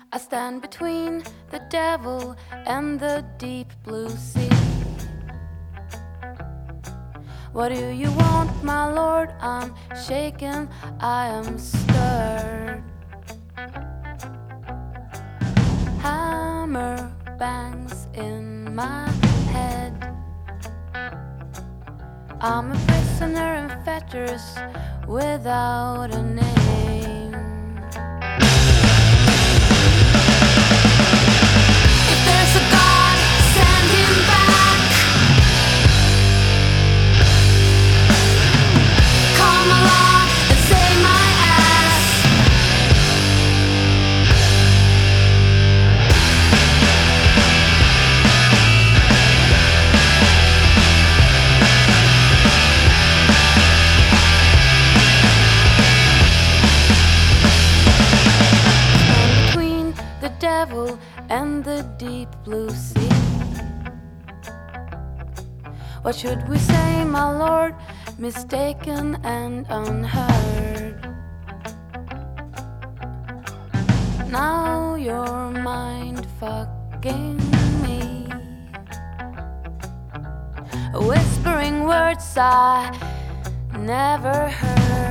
I stand between the devil and the deep blue sea. What do you want, my lord? I'm shaken, I am stirred. Hammer bangs in my head. I'm a prisoner in fetters without a name. If there's a God, send him back. Come along and save my ass. Between the devil and the deep blue sea. What should we say, my lord? Mistaken and unheard. Now you're mind fucking me. Whispering words I never heard.